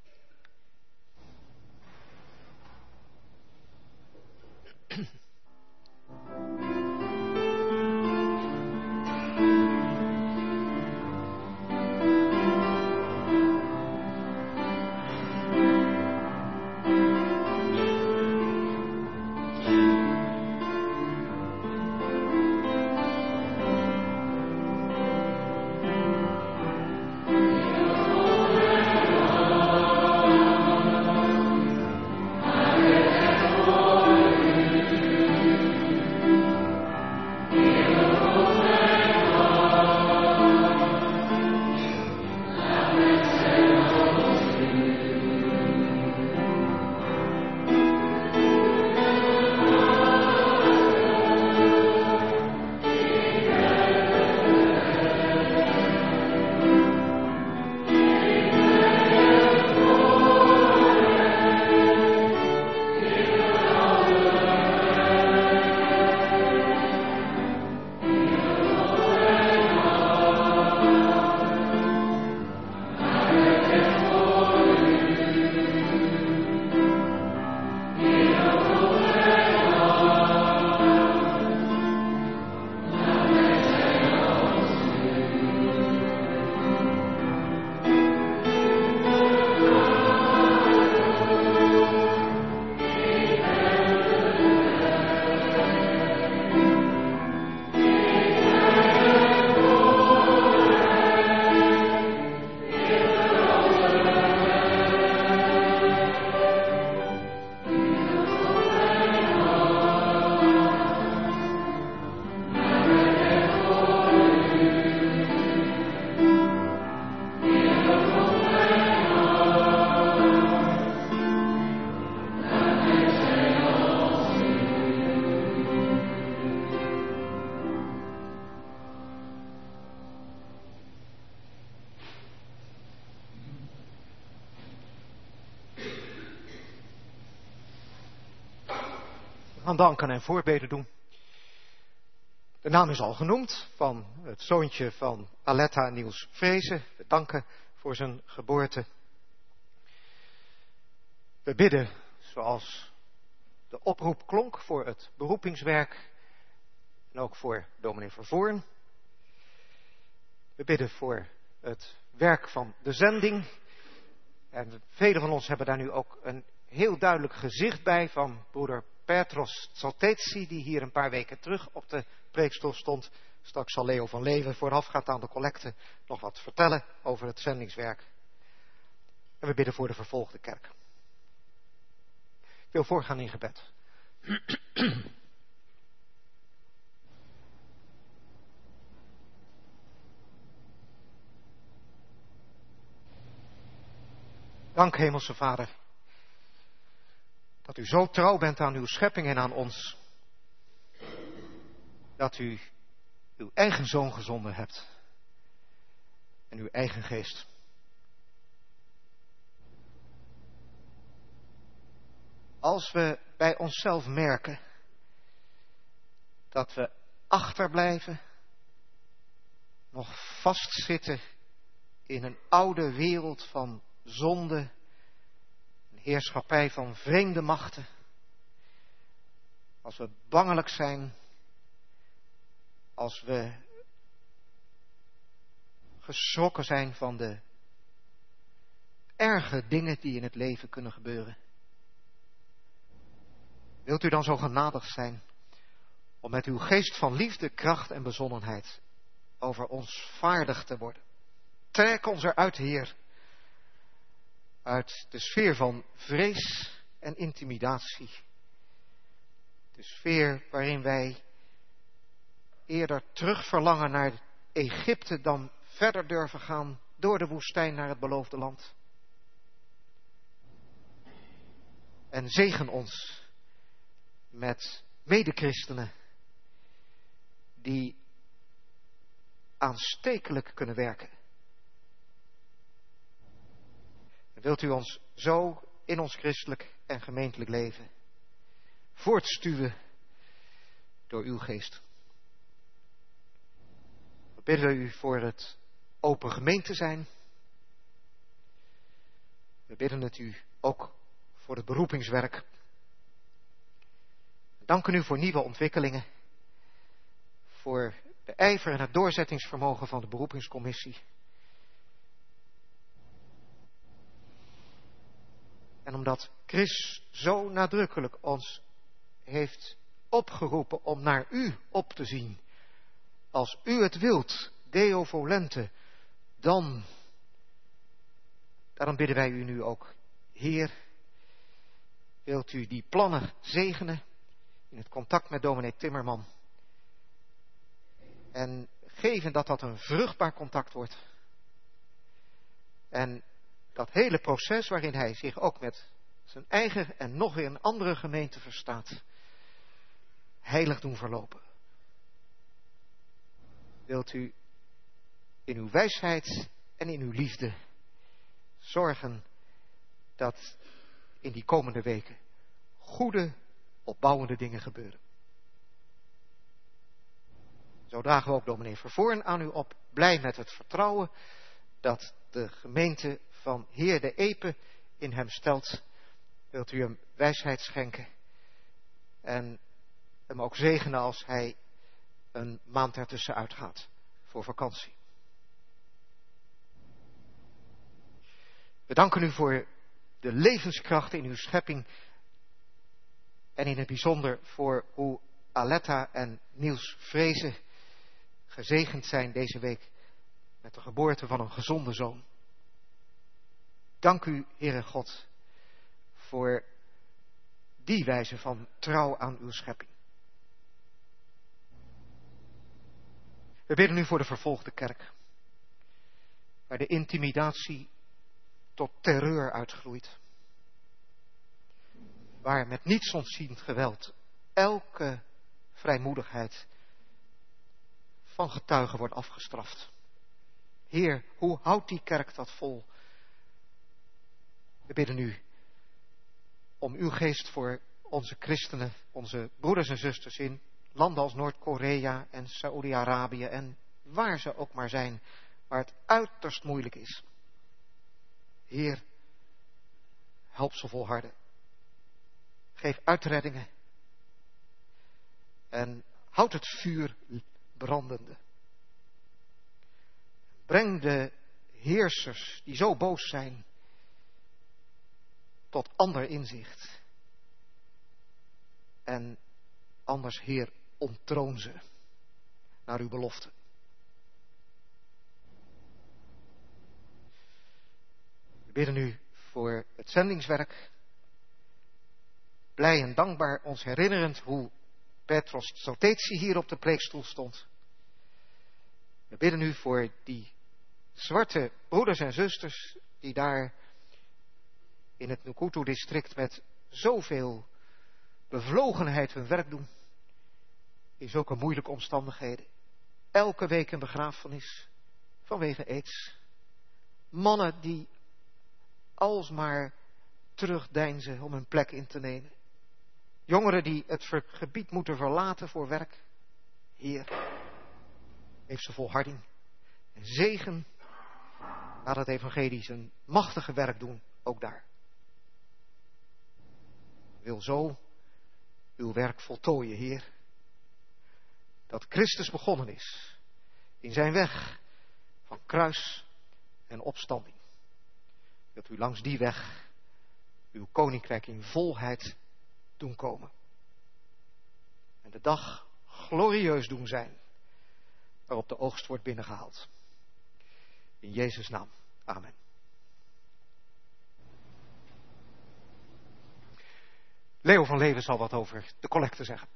Aan danken en voorbeden doen. De naam is al genoemd van het zoontje van Aletta, Niels Vrezen. We danken voor zijn geboorte. We bidden zoals de oproep klonk voor het beroepingswerk en ook voor dominee Vervoorn. We bidden voor het werk van de zending. En velen van ons hebben daar nu ook een heel duidelijk gezicht bij van broeder Petros Tsaltetsi, die hier een paar weken terug op de preekstoel stond. Straks zal Leo van Leeuwen voorafgaand aan de collecte nog wat vertellen over het zendingswerk. En we bidden voor de vervolgde kerk. wil voorgaan in gebed. Dank, Hemelse Vader, dat u zo trouw bent aan uw schepping en aan ons, dat u uw eigen Zoon gezonden hebt en uw eigen geest. Als we bij onszelf merken dat we achterblijven, nog vastzitten in een oude wereld van zonde, een heerschappij van vreemde machten, als we bangelijk zijn, als we geschrokken zijn van de erge dingen die in het leven kunnen gebeuren, wilt u dan zo genadig zijn om met uw geest van liefde, kracht en bezonnenheid over ons vaardig te worden. Trek ons eruit, Heer, uit de sfeer van vrees en intimidatie. De sfeer waarin wij eerder terug verlangen naar Egypte dan verder durven gaan door de woestijn naar het beloofde land. En zegen ons met medechristenen die aanstekelijk kunnen werken. Wilt u ons zo in ons christelijk en gemeentelijk leven voortstuwen door uw geest. We bidden u voor het open gemeente zijn. We bidden het u ook voor het beroepingswerk. We danken u voor nieuwe ontwikkelingen. Voor de ijver en het doorzettingsvermogen van de beroepingscommissie. En omdat Chris zo nadrukkelijk ons heeft opgeroepen om naar u op te zien. Als u het wilt, Deo volente, dan. Daarom bidden wij u nu ook, Heer, wilt u die plannen zegenen in het contact met dominee Timmerman. En geven dat dat een vruchtbaar contact wordt. En dat hele proces waarin hij zich ook met zijn eigen en nog weer een andere gemeente verstaat, heilig doen verlopen. Wilt u in uw wijsheid en in uw liefde zorgen dat in die komende weken goede, opbouwende dingen gebeuren. Zo dragen we ook dominee Vervoorn aan u op, blij met het vertrouwen dat de gemeente van Heer de Epe in hem stelt. Wilt u hem wijsheid schenken en hem ook zegenen als hij een maand ertussen uitgaat voor vakantie. We danken u voor de levenskracht in uw schepping en in het bijzonder voor hoe Aletta en Niels Vrezen gezegend zijn deze week met de geboorte van een gezonde zoon. Dank u, Heere God, voor die wijze van trouw aan uw schepping. We bidden u voor de vervolgde kerk, waar de intimidatie tot terreur uitgroeit. Waar met niets ontziend geweld elke vrijmoedigheid van getuigen wordt afgestraft. Heer, hoe houdt die kerk dat vol? We bidden u om uw geest voor onze christenen, onze broeders en zusters in landen als Noord-Korea en Saoedi-Arabië en waar ze ook maar zijn, waar het uiterst moeilijk is. Heer, help ze volharden. Geef uitreddingen. En houd het vuur brandende. Breng de heersers die zo boos zijn tot ander inzicht. En anders, Heer, onttroon ze naar uw belofte. We bidden u voor het zendingswerk. blij en dankbaar ons herinnerend hoe Petros Tsotetsi hier op de preekstoel stond. We bidden u voor die zwarte broeders en zusters die daar in het Nukutu-district met zoveel bevlogenheid hun werk doen. In zulke moeilijke omstandigheden. Elke week een begrafenis vanwege aids. Mannen die alsmaar terugdeinzen om hun plek in te nemen. Jongeren die het gebied moeten verlaten voor werk. Heer, geef ze volharding en zegen. Laat het evangelie zijn machtige werk doen, ook daar. Wil zo uw werk voltooien, Heer. Dat Christus begonnen is in zijn weg van kruis en opstanding. Dat u langs die weg uw koninkrijk in volheid doen komen. En de dag glorieus doen zijn waarop de oogst wordt binnengehaald. In Jezus' naam. Amen. Leo van Leeuwen zal wat over de collecte zeggen.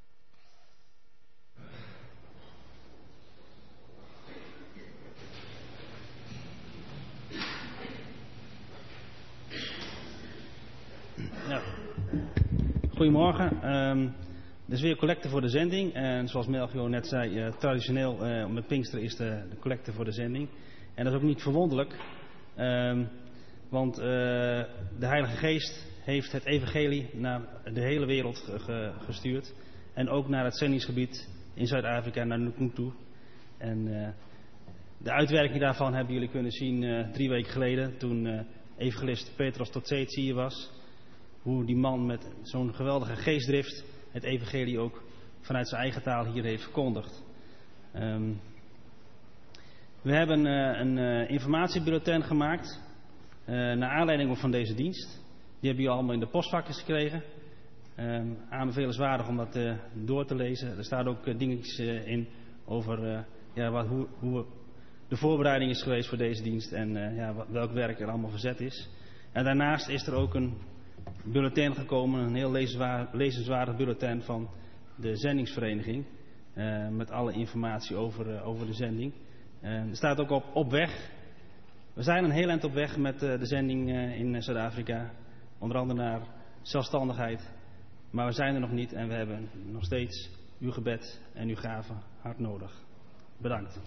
Ja. Goedemorgen. Er is weer collecte voor de zending. En zoals Melchior net zei, traditioneel met Pinksteren is de collecte voor de zending. En dat is ook niet verwonderlijk. Want de Heilige Geest heeft het evangelie naar de hele wereld gestuurd. En ook naar het zendingsgebied in Zuid-Afrika, naar Nukutu. En de uitwerking daarvan hebben jullie kunnen zien 3 weken geleden. Toen evangelist Petros Tsotetsi hier was. Hoe die man met zo'n geweldige geestdrift het evangelie ook vanuit zijn eigen taal hier heeft verkondigd. We hebben een informatiebulletin gemaakt. Naar aanleiding van deze dienst. Die hebben jullie allemaal in de postvakjes gekregen. Aanbevelenswaardig om dat door te lezen. Er staan ook dingetjes in over hoe de voorbereiding is geweest voor deze dienst. En welk werk er allemaal verzet is. En daarnaast is er ook een bulletin gekomen. Een heel lezenswaardig bulletin van de zendingsvereniging. Met alle informatie over de zending. Er staat ook op weg. We zijn een heel eind op weg met de zending in Zuid-Afrika. Onder andere naar zelfstandigheid. Maar we zijn er nog niet en we hebben nog steeds uw gebed en uw gave hard nodig. Bedankt.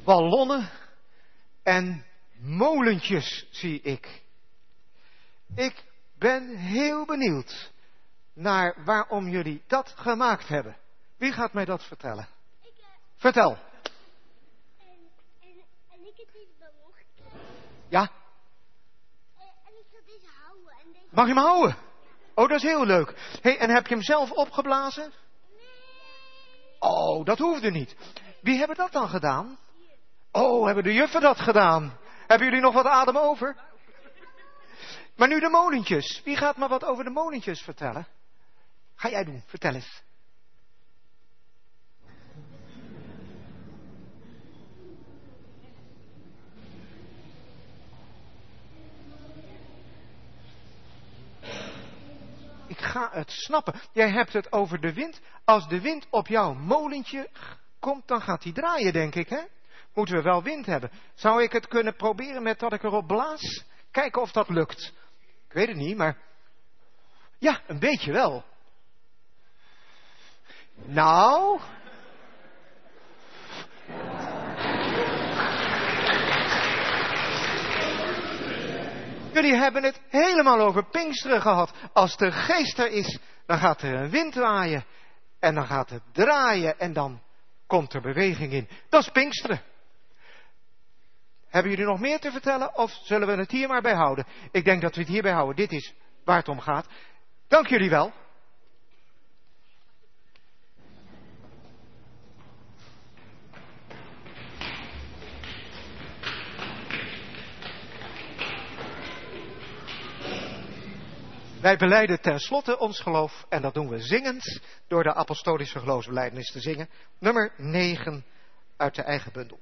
ballonnen en molentjes zie ik. Ik ben heel benieuwd naar waarom jullie dat gemaakt hebben. Wie gaat mij dat vertellen? Vertel. En ik heb deze ballon gekregen. Ja? En ik ga deze houden. En deze... Mag je hem houden? Oh, dat is heel leuk. Hey, en heb je hem zelf opgeblazen? Nee. Oh, dat hoefde niet. Wie hebben dat dan gedaan? Oh, hebben de juffen dat gedaan? Hebben jullie nog wat adem over? Maar nu de molentjes. Wie gaat me wat over de molentjes vertellen? Ga jij doen, vertel eens. Ik ga het snappen. Jij hebt het over de wind. Als de wind op jouw molentje komt, dan gaat hij draaien, denk ik, hè? Moeten we wel wind hebben. Zou ik het kunnen proberen met dat ik erop blaas? Kijken of dat lukt. Ik weet het niet, maar... Ja, een beetje wel. Nou... Jullie hebben het helemaal over Pinksteren gehad. Als de geest er is, dan gaat er een wind waaien. En dan gaat het draaien en dan komt er beweging in. Dat is Pinksteren. Hebben jullie nog meer te vertellen of zullen we het hier maar bij houden? Ik denk dat we het hierbij houden. Dit is waar het om gaat. Dank jullie wel. Wij belijden tenslotte ons geloof en dat doen we zingend door de apostolische geloofsbelijdenis te zingen. Nummer 9 uit de eigen bundel.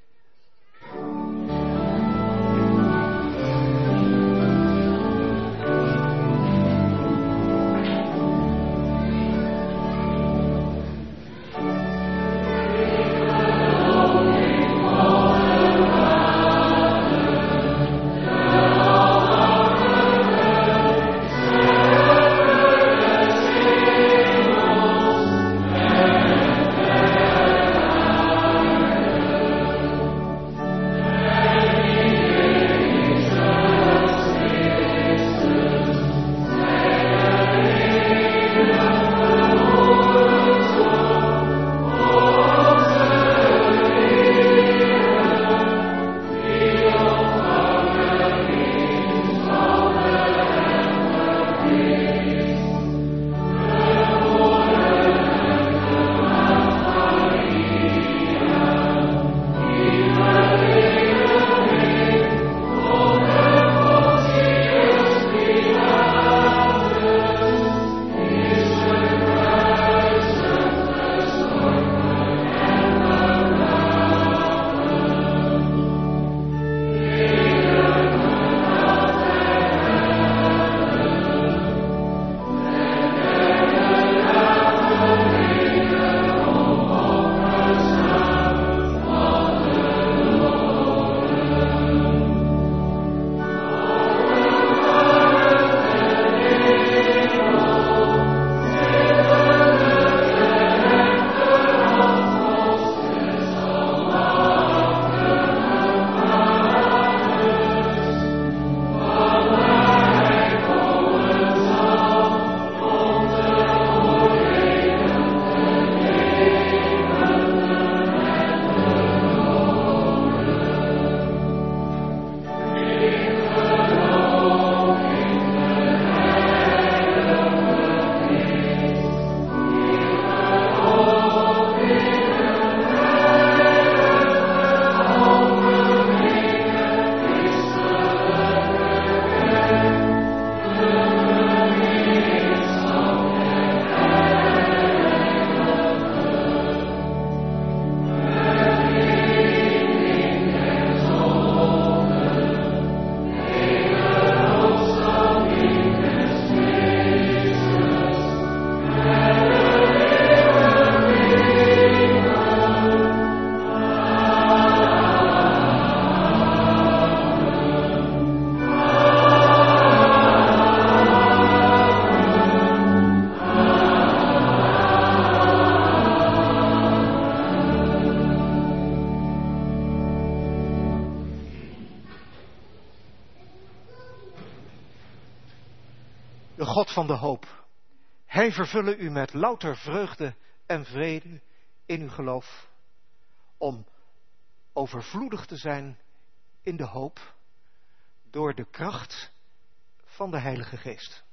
De God van de hoop. Hij vervullen u met louter vreugde en vrede in uw geloof. Om overvloedig te zijn in de hoop. Door de kracht van de Heilige Geest.